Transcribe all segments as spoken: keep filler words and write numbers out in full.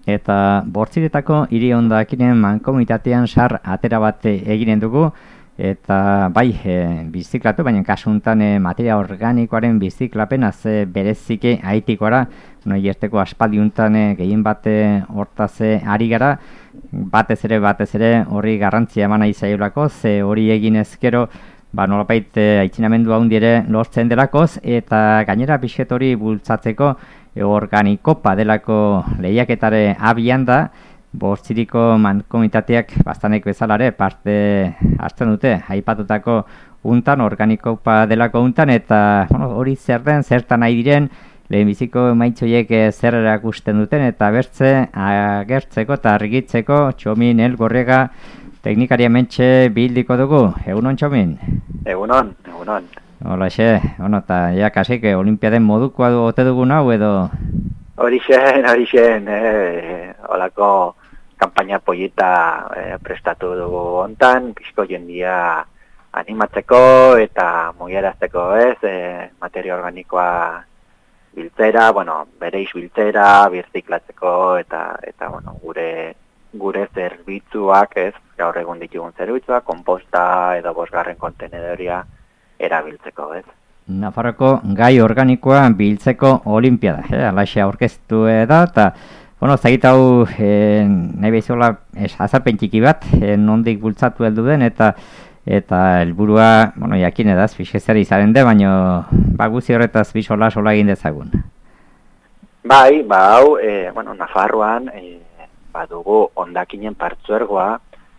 eta Bortziretako hiri hondakinen mankomunitatean sar atera bat eginen dugu, eta bai e, biziklatu, baina kasu honetan e, materia organikoaren biziklapen az berezike aitikora, no hierteko aspaldi honetan e, gehien bate hortaz e, ari gara, batez ere batez ere horri garrantzia eman nahi zaiolako, ze hori egin ezkero ba nolapait e, aitzinamendu handi ere lortzen delakoz, eta gainera pixket hori bultzatzeko e, organikopa delako lehiaketare abian da, Bortziriko mankomitateak bastanek bezalare parte hartzen dute, aipatutako untan, organikopa delako untan, eta bueno, hori zer den, zertan nahi diren, lehenbiziko emaitzoiek zer erakusten duten, eta bertze agertzeko eta argitzeko Txomin Elgorrega teknikaria mentxe bildiko dugu. Egunon, Txomin? Egunon, egunon. Hola, xe, bueno, eta ja kasik olimpiaden modukoa ote dugun hau edo? Horixen, horixen, eh, olako kampaina pollita eh, prestatu dugu hontan, pixko jendia animatzeko eta mugiarazteko, ez, eh, materia organikoa biltzera, bueno, bereiz biltzera, birziklatzeko eta eta bueno, gure gure zerbitzuak, ez, gaur egun ditugun zerbitzuak, konposta edo bosgarren kontenedoria erabiltzeko, ez. Nafarroko gai organikoa biltzeko olimpiada, eh? Alaxe aurkeztu da, eta bueno, zagit hau eh, nahi behizola azalpen txiki bat, eh, nondik bultzatu heldu den, eta eta helburua, bueno, jakin edaz, fiskezari izaren de, baina ba, guzi horretaz bisola sola egin dezagun. Bai, ba hau, eh, bueno, Nafarroan eh, badugu hondakinen partzuergoa,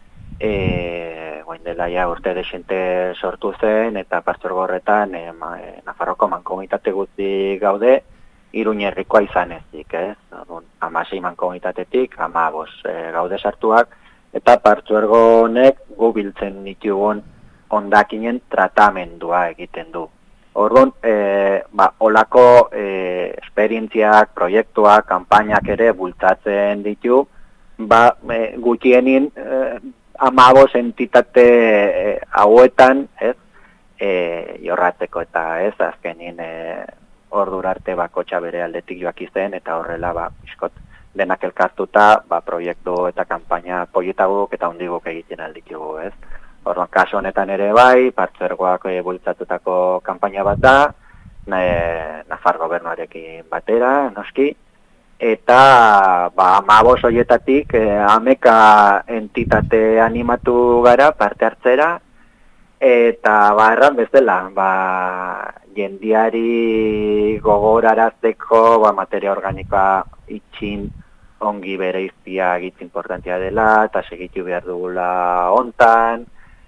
eh, guain dela ja urte desente sortu zen, eta partzuergo horretan eh, ma, eh, Nafarroko mankomunitate guzti gaude, Iruñerrikoa izan ezik, ez? Hamasei mankomunitatetik, hamabos e, gaude sartuak, eta partzuergo honek gu biltzen ditugun hondakinen tratamendua egiten du. Orduan, e, ba, olako e, esperientziak, proiektuak, kanpainak ere bultzatzen ditu, ba, e, gutienin e, hamabos entitate e, hauetan, ez? E, jorratzeko eta ez, azkenin e, ordura arte bakotxa bere aldetik joak izen, eta horrela ba, iskot denak elkartuta ba, proiektu eta kanpaina poietaguk eta hundiguk egiten alditugu, ez? Orduan, kaso honetan ere bai, partzuergoak e, bultzatutako kanpaina bat da, e, Nafar gobernuarekin batera, noski, eta ba, hamabos horietatik e, hameka entitate animatu gara parte hartzera, eta ba, erran bezala, ba, jendiari gogorarazteko ba, materia organikoa itxin ongi bereiztia gitz importantia dela, eta segitu behar dugula hontan,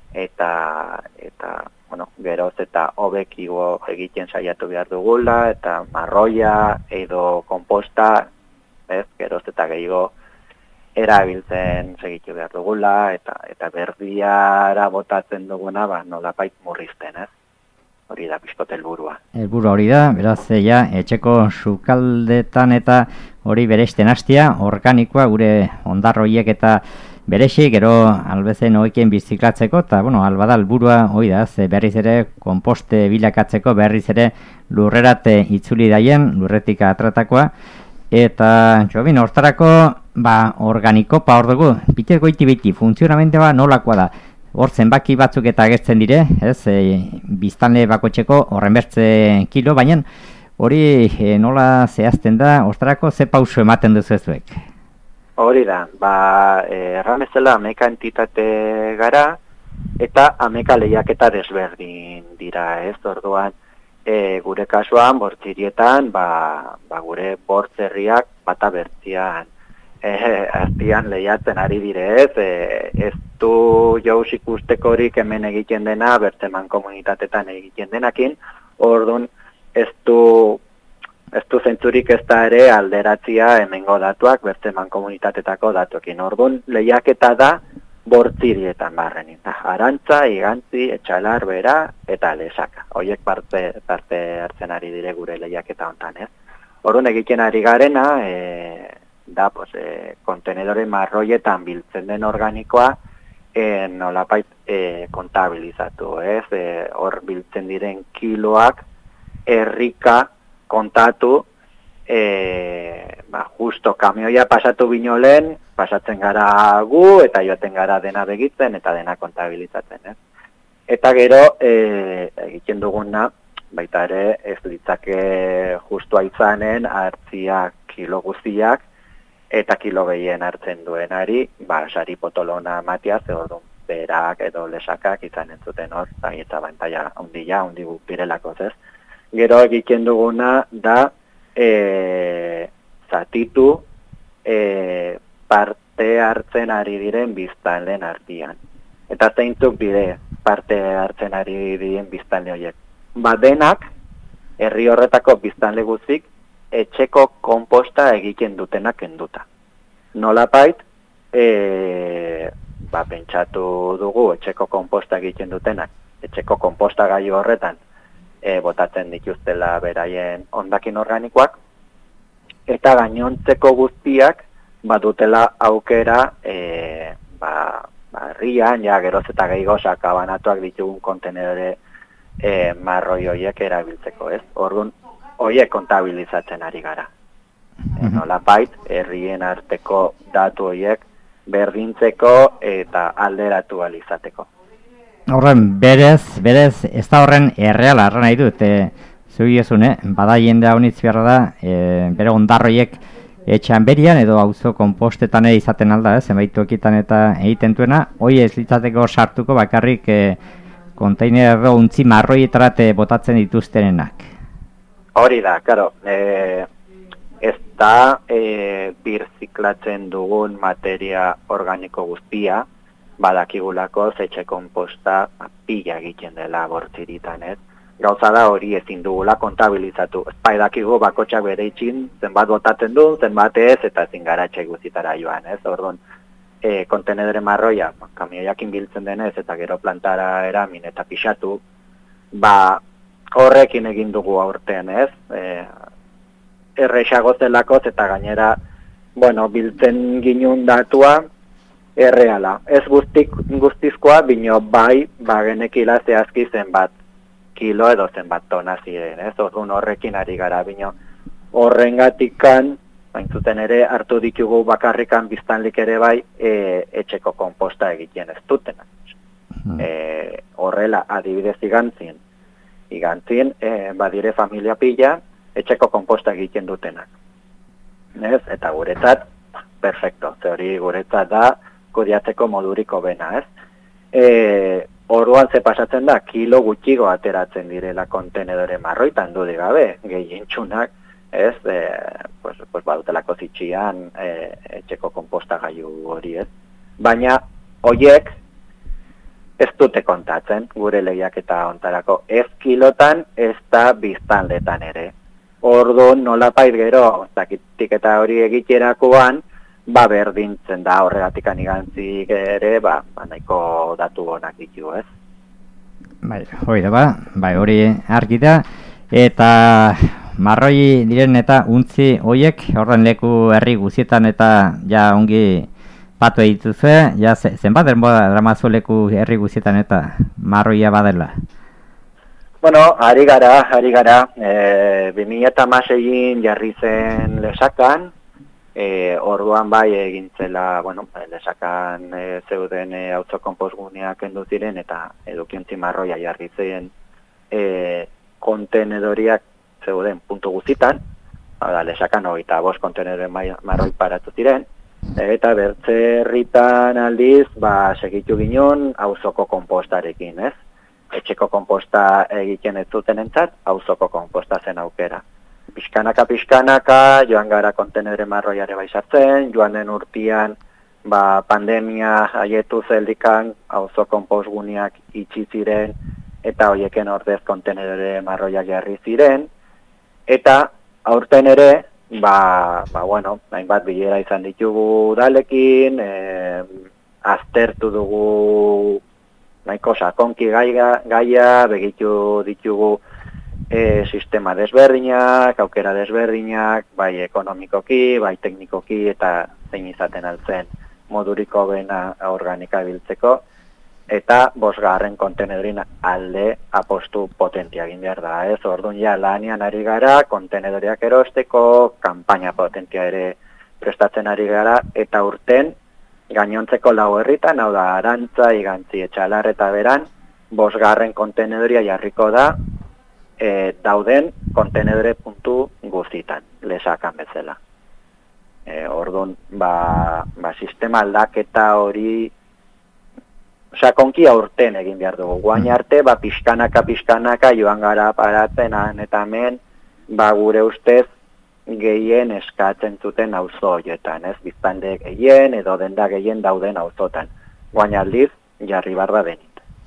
eta, eta bueno, geroz eta hobekigo egiten saiatu behar dugula, eta marroia edo konposta, ez, geroz eta gehiago erabiltzen segitu behar dugula, eta, eta berdiara botatzen duguna, ba, nolapait murrizten, ez? Hori da pixkot helburua. Helburua hori da, beraz, ja, etxeko sukaldetan eta hori bereizten hastia, organikoa gure ondarroiek eta berexi, gero albezen oiken biziklatzeko, eta, bueno, albada helburua hori da, ze berriz ere konposte bilakatzeko, berriz ere lurrerate itzuli daien, lurretik atratakoa, eta, Txomin, hortarako, ba, organikopa hor dugu, bitez goiti biti, funtzionamente ba nolakoa da. Hor zenbaki batzuk eta agertzen dire, ez, e, biztanle bakotxeko horren bertze kilo, baina hori e, nola zehazten da, hortarako ze pauso ematen duzu ezuek? Hori da, ba, erran bezala ameka entitate gara, eta ameka lehiaketa desberdin dira, ez, orduan, e, gure kasuan, bortzirietan, ba, ba gure bortzerriak bata bertzian, Eh, aztian lehiatzen ari direz, eh, ez du jauz ikustekorik hemen egiten dena, bertze mankomunitatetan egiten denakin, orduan ez du, ez du zentzurik ez da ere alderatzia hemengo datuak, bertze mankomunitatetako datuekin. Orduan lehiaketa da bortzirietan barrenin. Arantza, Igantzi, Etxalar, Bera eta Lesaka. Horiek parte, parte hartzen ari dire gure lehiaketa hontan, ez? Orduan egiten ari garena, eh, da, pues, e, kontenedore marroietan biltzen den organikoa e, nolapait e, kontabilizatu, ez? Hor e, biltzen diren kiloak herrika kontatu e, ba, justo kamioia pasatu binolen, pasatzen gara gu, eta joaten gara dena begitzen, eta dena kontabilizatzen, ez? Eta gero, e, egiten duguna, baita ere, ez litzake justua izanen, hartziak kilo guztiak, eta kilo gehien hartzen duenari, ba, sari potolona matia, ze orduan, berak edo lesakak izan entzuten hor, eta bantaia ondila, ondigu pirelakoz, ez? Gero egiten duguna da, e, zatitu, e, parte hartzen ari diren biztanleen artean. Eta zeintzuk dire parte hartzen ari diren biztanle horiek. Ba denak, herri horretako biztanle guztik, etxeko konposta egiten dutenak kenduta. Nolapait, e, ba, pentsatu dugu etxeko konposta egiten dutenak, etxeko konposta gai horretan e, botatzen dituztela beraien hondakin organikoak, eta gainontzeko guztiak badutela aukera e, ba, ba, herrian, ja geroz eta gehiagozak abanatuak ditugun kontenedore e, marroi horiek erabiltzeko, ez? Orduan, horiek kontabilizatzen ari gara. E, nolapait, herrien arteko datu horiek berdintzeko eta alderatu alizateko. Horren, berez, berez, ez da horren erreala, arra nahi dut, e, zuiezun, eh? Bada jendea honitz beharra da, e, bere ondarroiek etxean berian edo auzo konpostetan izaten alda, eh? Zenbait tokitan eta egiten duena, hoi ez litzateko sartuko bakarrik e, konteiner edo untzi marroietarat botatzen dituztenenak. Hori da, karo, e, ez da e, birziklatzen dugun materia organiko guztia, badakigulako etxe konposta pila egiten dela bortziritan, ez? Gauza da hori ezin dugula kontabilizatu. Espai dakigu bakotxak bere itxin, zenbat botatzen du, zenbat ez, eta ezin garatxe guztitara joan, ez? Orduan, e, kontenedore marroia, kamioiakin biltzen denez, eta gero plantara eramin eta pixatu, ba, horrekin egin dugu aurten, ez? E, errexago zelakoz eta gainera, bueno, biltzen ginun datua, erreala. Ez guztik, guztizkoa, bino bai, ba, genekila zehazki zenbat kilo edo zenbat tona ziren, ez? Orduan horrekin ari gara, bino horrengatikan, bain zuten ere, hartu ditugu bakarrikan biztanlik ere bai, e, etxeko konposta egiten ez dutena. Hmm. E, horrela, adibidez igantzin, igantzin, e, badire familia pila, etxeko konposta egiten dutenak. Ez? Eta guretzat, perfecto, ze hori guretzat da, kudiatzeko moduriko bena, ez? E, Orduan ze pasatzen da, kilo gutxigo ateratzen direla kontenedore marroitan dudik gabe, gehientsunak, ez, e, pues, pues badutelako zitxian e, etxeko konpostagailu hori, ez. Baina, hoiek ez dute kontatzen, gure lehiak eta ontarako, ez kilotan, ez da biztanletan ere. Orduan, nolapait gero, zakitik eta hori egiterakoan, ba berdintzen da horregatik anigantzik ere, ba, ba nahiko datu honak ditu, ez? Bai, hori da, ba, bai, hori argi da, eta marroi diren eta untzi hoiek, horren leku herri guzietan eta ja ongi patu egituzue, ja zenbat denbora dramazu leku herri guzietan eta marroia badela? Bueno, ari gara, ari gara, e, bi mila hamaseian jarri zen Lesakan, E, orduan bai egintzela, bueno, Lesakan e, zeuden e, auzo konpostguneak kendu ziren eta edukiontzi marroia jarri zen e, kontenedoriak zeuden puntu guztitan, da, Lesakan hogeita bost kontenedore marroi paratu ziren, eta Bertzerritan aldiz, ba, segitu ginen auzoko konpostarekin, ez? Etxeko konposta egiten ez zuten entzat, auzoko konposta zen aukera. Pixkanaka, pixkanaka, joan gara kontenedore marroiare baizartzen, joan den urtean ba, pandemia haietu zeldikan, auzo konpostguneak itxi ziren, eta hoieken ordez kontenedore marroiak jarri ziren, eta aurten ere, ba, ba bueno, hainbat bilera izan ditugu udalekin, e, aztertu dugu nahiko sakonki gaia, gaia begitu ditugu E, sistema desberdinak, aukera desberdinak, bai ekonomikoki, bai teknikoki eta zein izaten altzen moduriko bena organika biltzeko. eta bosgarren kontenedorin alde apostu potentia egin behar da, ez? Orduan ja lanian ari gara, kontenedoriak erosteko, kanpaina potentia ere prestatzen ari gara, eta urten gainontzeko lau herritan, hau da, Arantza, Igantzi, Etxalar eta Beran, bosgarren kontenedoria jarriko da, e, dauden kontenedore puntu guztitan, lesakan bezala. E, orduan, ba, ba, sistema aldaketa hori, osea, konkia urten egin behar dugu. Guain arte, ba, pixkanaka, pixkanaka, joan gara paratzenan, eta hemen, ba, gure ustez, gehien eskatzen zuten auzo horietan, ez? Biztande gehien, edo denda gehien dauden auzotan. Guain aldiz, jarri barra denit.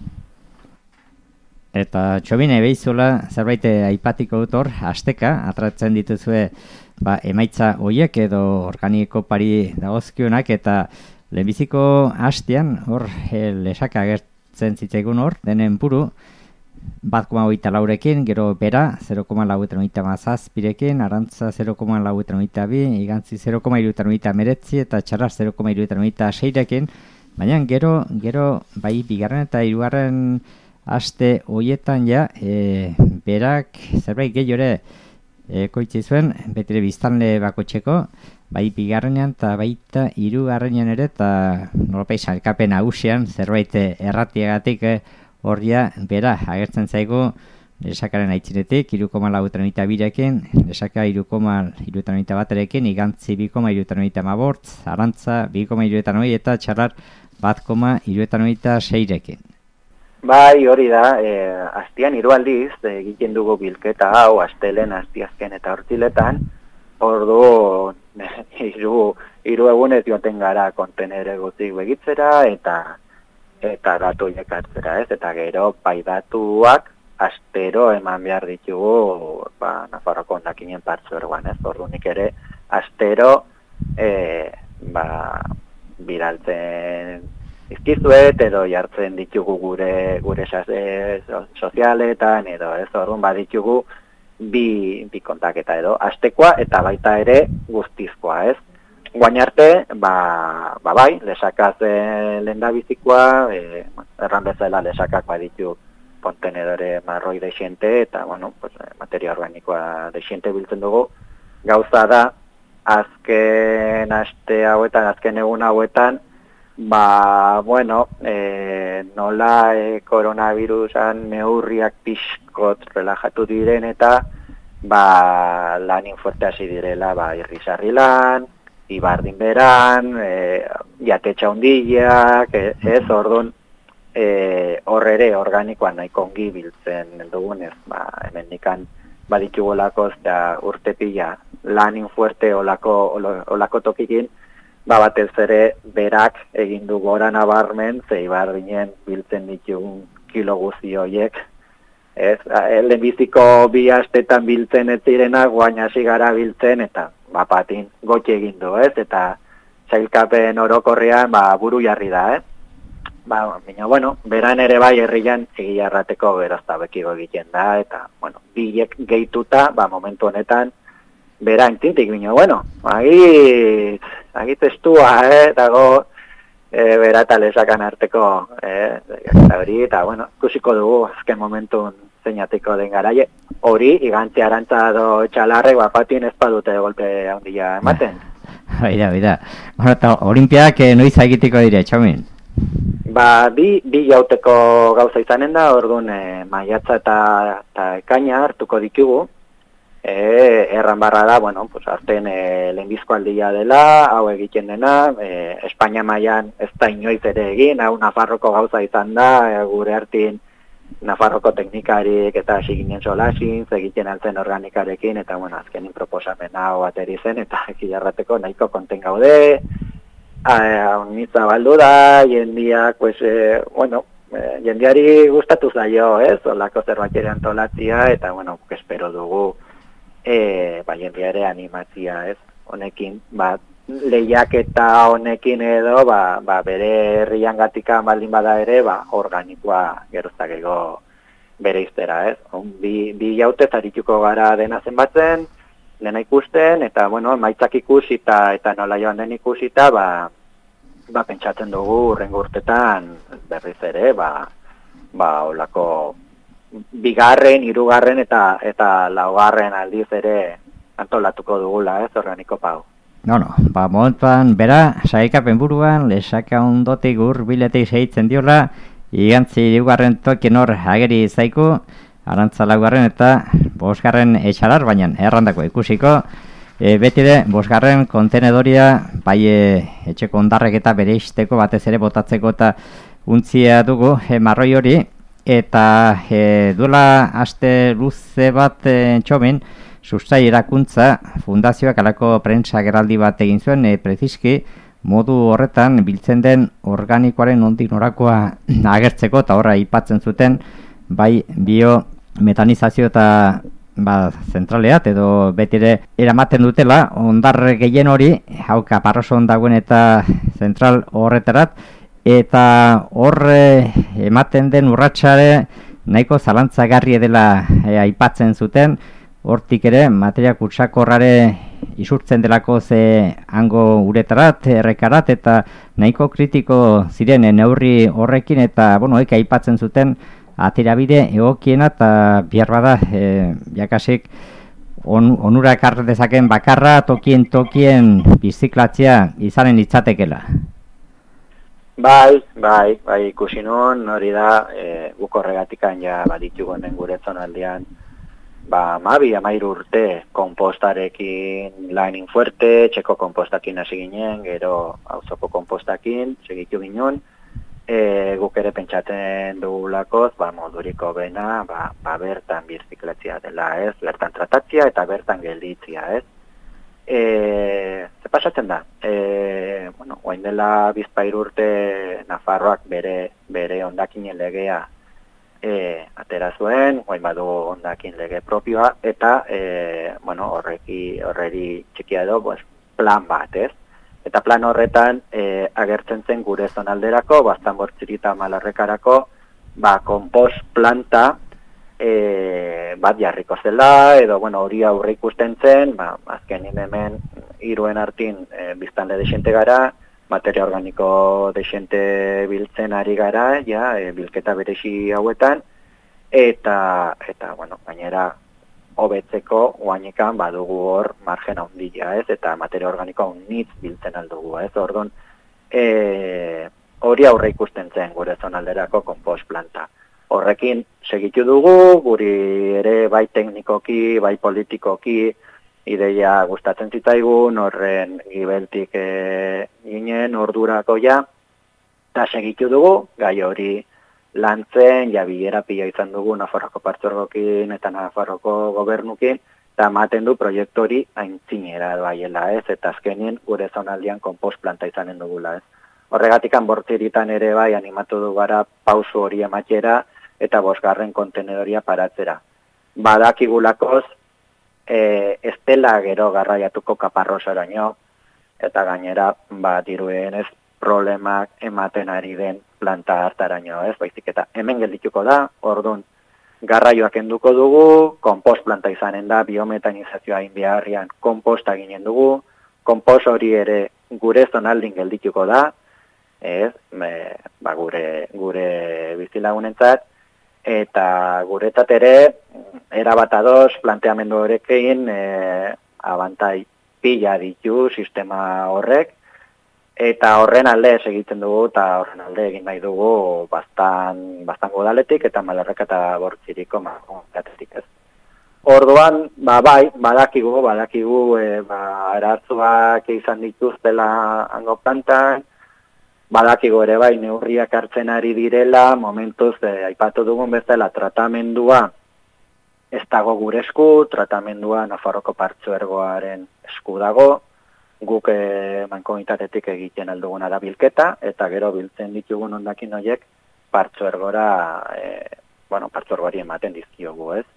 Eta Txobine behizula, zerbait aipatiko dut hor, asteka, atratzen dituzue, ba, emaitza hoiek edo organiko pari dagozkionak, eta lehenbiziko hastean, hor, e, lesaka agertzen zitzaigun hor, denen buru, bat koma hogeita laurekin, gero Bera, zero koma laurogeita hamazazpirekin, Arantza zero koma laurogeita hamabi, Igantzi zero koma hirurogeita hemeretzi, eta Txalar zero koma hirurogeita seirekin, baina gero, gero, bai, bigarren eta hirugarren aste hoietan ja, e, Berak zerbait gehiore ekoitzi zuen, betire biztanle bakotxeko, bai bigarrenean eta baita hirugarrenean ere, eta nolapei salkapen nagusian zerbait erratiagatik horria Bera agertzen zaigu lesakaren aitzinetik, hiru koma laurogeita hamabirekin, lesaka hiru koma hirurogeita hamaika baterekin, Igantzi bi koma hirurogeita hamaika hamabost, Arantza bi koma hirurogeita hamabi eta Txalar bat koma hirurogeita hamaika seirekin. Bai, hori da, e, astian hiru aldiz, egiten dugu bilketa hau, astelen, astiazken eta hortziletan, ordu hiru hiru egunez joaten gara kontenere guztik begitzera eta eta datu hartzera, ez? Eta gero bai datuak astero eman behar ditugu, ba, Nafarroko hondakinen partzuergoan, ez? Ordunik ere astero e, ba, bidaltzen izkizuet edo jartzen ditugu gure gure sase, sozialetan edo ez, orduan baditugu bi, bi kontaketa edo astekoa eta baita ere guztizkoa, ez? Guain arte, ba, ba bai, lesakaz e, lendabizikoa, e, erran bezala lesakak baditu kontenedore marroi desiente eta, bueno, pues, materia organikoa desiente biltzen dugu. Gauza da, azken aste hauetan, azken egun hauetan, ba, bueno, e, nola e, koronavirusan neurriak pixkot relajatu diren eta ba, lanin fuerte hasi direla, ba, irrizarri lan, ibardin beran, e, jatetxa hundiak, e, ez, orduan, e, horre organikoan nahiko ongi biltzen dugunez, ba, hemen nikan baditugolako eta urte pila lanin fuerte olako, olako tokikin, ba batez ere Berak egin du gora nabarmen, ze ibardinen biltzen ditugun kilo guzti horiek. Ez, lehenbiziko bi astetan biltzen ez zirena, guain hasi gara biltzen, eta bapatin gotxe egin du, ez? Eta sailkapen orokorrean ba, buru jarri da, ez? Ba, baina, bueno, Beran ere bai herrian egia errateko berazta bekiko egiten da, eta, bueno, biek gehituta, ba, momentu honetan, Bera entintik bino, bueno, agit, agit estua, eh, dago e, Bera eta lesakan arteko, eh, eta hori, eta, bueno, ikusiko dugu, azken momentun zeinatiko den garaie, hori, Igantzi, Arantza edo Etxalarrek, bapatin ez badute golpe handia ematen. Baida, baida. Bueno, eta olimpiak eh, noiz egiteko dire, Txomin? Ba, bi, bi jauteko gauza izanen da, orduan e, maiatza eta, eta ekaina hartuko ditugu. E, erran barra da, bueno, pues, arten e, lehenbizko aldia dela, hau egiten dena, e, Espainia mailan ez da inoiz ere egin, hau Nafarroko gauza izan da, e, gure hartin Nafarroko teknikarik eta siginen solasin, egiten altzen organikarekin, eta bueno, azkenin proposamen hau ateri zen, eta ekilarrateko nahiko konten gaude, haunitza baldu da, jendiak, pues, e, bueno, e, jendiari gustatu zaio, ez, olako zerbait ere antolatzia, eta bueno, espero dugu, E, ba, jendeare animatzia, ez, honekin, ba, lehiak eta honekin edo, ba, ba, bere herrian gatika baldin bada ere, ba, organikoa geroztakego bere iztera, ez. On, bi, bi jautez arituko gara dena zenbatzen, dena ikusten, eta, bueno, maitzak ikusita, eta nola joan den ikusita, ba, ba, pentsatzen dugu urrengo urtetan berriz ere, ba, ba, olako bigarren, hirugarren eta eta laugarren aldiz ere antolatuko dugula, ez, organiko pau. No, no, ba, momentuan, bera, saikapen buruan, lesaka ondotik hurbiletik segitzen diola, igantzi hirugarren tokien hor ageri zaiku, arantza laugarren eta bosgarren etxalar, baina errandako ikusiko, e, beti ere, bosgarren kontenedoria, bai e, etxeko ondarrek eta bere isteko batez ere botatzeko eta untzia dugu, e, marroi hori, eta e, duela aste luze bat e, txomin, Sustai Erakuntza Fundazioak alako prentsa geraldi bat egin zuen, e, preziski modu horretan biltzen den organikoaren nondik norakoa agertzeko, eta horra aipatzen zuten bai biometanizazio eta ba, zentraleat edo betire eramaten dutela ondar gehien hori, hau Kaparroson dagoen eta zentral horretarat, eta horre ematen den urratsare nahiko zalantzagarri dela e, aipatzen zuten. Hortik ere, materia kutsakorrare isurtzen delako ze hango uretarat, errekarat, eta nahiko kritiko ziren neurri horrekin, eta, bueno, eka aipatzen zuten aterabide egokiena, eta bihar bada, e, jakasik on, onura ekar dezaken bakarra tokien tokien biziklatzea izanen litzatekela. Bai, bai, bai, ikusi nun, hori da, e, guk horregatikan ja baditugu honen gure zonaldean, ba, mabi, amairu urte, kompostarekin lainin fuerte, txeko kompostakin hasi ginen, gero auzoko kompostakin, segitu ginen, e, guk ere pentsatzen dugulakoz, ba, moduriko bena, ba, ba, bertan birziklatzia dela, ez, bertan tratatzia eta bertan gelditzia, ez. E, ze pasatzen da, e, bueno, guain dela bizpairu urte Nafarroak bere, bere ondakinen legea E, atera zuen, guain badu ondakin lege propioa, eta e, bueno, horreki, horreri txikia edo pues, plan bat, ez? Eta plan horretan e, agertzen zen gure zonalderako, bastan bortzirita malarrekarako, ba, kompost planta e, bat jarriko zela, edo bueno, hori aurre ikusten zen, ba, azken hemen hiruen artin e, biztanle desente gara, materia organiko desente biltzen ari gara, ja, e, bilketa berezi hauetan, eta, eta bueno, gainera, hobetzeko guainekan badugu hor margen handia, ez, eta materia organiko haunitz biltzen aldugu, ez, orduan, e, hori aurre ikusten zen gure zonalderako kompost planta. Horrekin segitu dugu, guri ere bai teknikoki, bai politikoki, ideia gustatzen zitzaigun, horren gibeltik e, ginen, ordurako ja, eta segitu dugu, gai hori lantzen, ja bilera pila izan dugu Nafarroko partzuergokin eta Nafarroko gobernukin, eta ematen du proiektu hori aintzinera baiela, ez, eta azkenien gure zonaldian kompost planta izanen dugula, ez. Horregatikan bortziritan ere bai animatu du gara pausu hori ematera eta bosgarren kontenedoria paratzera. Badakigulakoz, E, ez dela gero garraiatuko Kaparrosoraino, eta gainera, ba, diruenez problemak ematen ari den planta hartaraino, ez, baizik eta hemen geldituko da, orduan garraioak enduko dugu, kompost planta izanen da, biometanizazioa inbiarrian komposta ginen dugu, kompost hori ere gure zonaldin geldituko da, ez, me, ba, gure, gure bizilagunentzat, eta guretzat ere, erabat ados planteamendu horrekin e, abantai pila ditu sistema horrek, eta horren alde egiten dugu, eta horren alde egin nahi dugu bastan, bastan godaletik eta malarreka eta bortziriko makogatetik ez. Orduan, ba, bai, badakigu, badakigu, e, ba, eratzuak izan dituztela hango plantan, badakigu ere bai, neurriak hartzen ari direla, momentuz, e, aipatu dugun bezala, tratamendua ez dago gure esku, tratamendua Nafarroko partzuergoaren esku dago, guk e, mankomunitatetik egiten alduguna da bilketa, eta gero biltzen ditugun ondakin horiek partzuergora, e, bueno, partzuergori ematen dizkiogu, ez?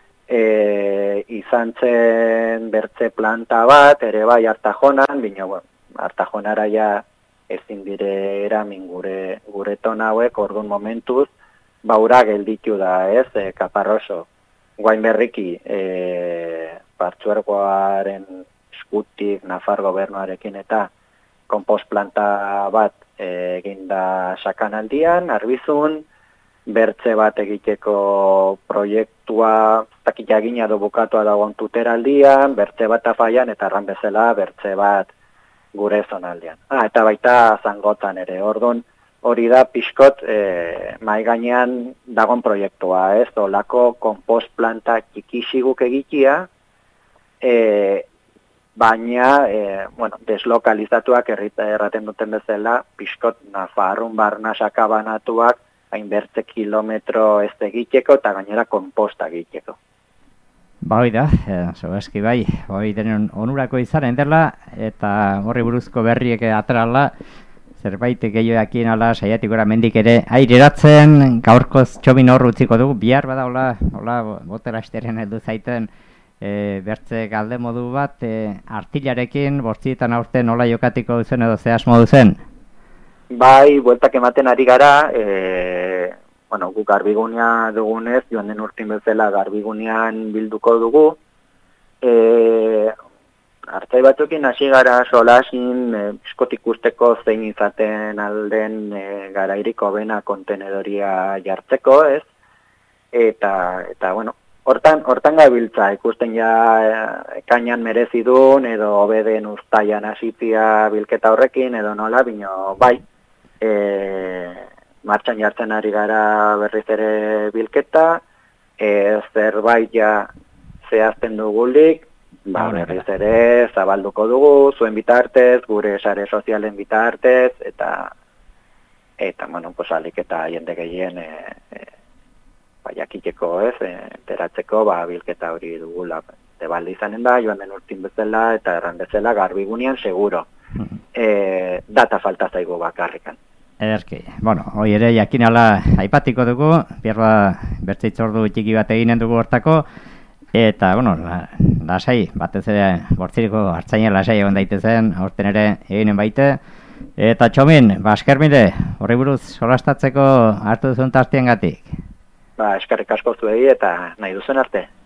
E, izan zen bertze planta bat, ere bai Artajonan, bino, bueno, Artajonara ja ezin dire eramin gure, gure tona hauek, orduan momentuz, baura gelditu da, ez, e, Kaparroso. Guain berriki, e, partzuergoaren eskutik, Nafar gobernuarekin eta kompost planta bat egin da Sakanaldian, Arbizun, bertze bat egiteko proiektua, zakit jagina do bukatua dagoen Tuteraldian, bertze bat afaian, eta erran bezala bertze bat gure zonaldean. Ah, eta baita Zangotan ere, orduan hori da pixkot e, mai gainean dagoen proiektua, ez? Olako kompost planta txikixiguk egitea, e, baina, e, bueno, deslokalizatuak erraten duten bezala, pixkot Nafarrun barna sakabanatuak, hain bertze kilometro ez egiteko eta gainera komposta egiteko. Ba, hoi da, e, eski bai, hoi denen onurako izaren dela, eta horri buruzko berriek atrala, zerbait gehiagakien ala saiatik gora mendik ere aireratzen, gaurkoz Txomin hor utziko dugu, bihar bada, hola, hola, botera esteren heldu zaiten, E, bertze galde modu bat, e, artilarekin, bortzietan aurten nola jokatiko duzen edo zehaz modu zen? Bai, bueltak ematen ari gara, e, bueno, gu garbigunia dugunez, joan den urtin bezala garbigunean bilduko dugu, e, hartzai batzukin hasi gara solasin, e, eskotik usteko zein izaten alden e, garairik hobena kontenedoria jartzeko, ez? Eta, eta bueno, Hortan, hortan gabiltza, ikusten ja ekainan merezi duen, edo obeden uztaian hasitzia bilketa horrekin, edo nola, bino bai, e, martxan jartzen ari gara berriz ere bilketa, e, zerbait ja zehazten dugulik, ba, berriz ere zabalduko dugu, zuen bitartez, gure sare sozialen bitartez, eta, eta bueno, pues, alik eta jende gehien, e, e, jakiteko ez, enteratzeko, ba, bilketa hori dugula. Tebalde izanen da, joan den urtin bezala, eta erran bezala, garbigunean seguro. E, data falta zaigu bakarrikan. Ederki, bueno, hoi ere jakinala aipatiko dugu, bierba bertzeitzordu txiki bat eginen dugu hortako, eta, bueno, lasai, batez ere, bortziriko hartzaina lasai egon daitezen, aurten ere eginen baite, eta Txomin, ba, eskermide, horri buruz solastatzeko hartu duzun tartien gatik. Ba, eskerrik asko zuei eta nahi duzen arte.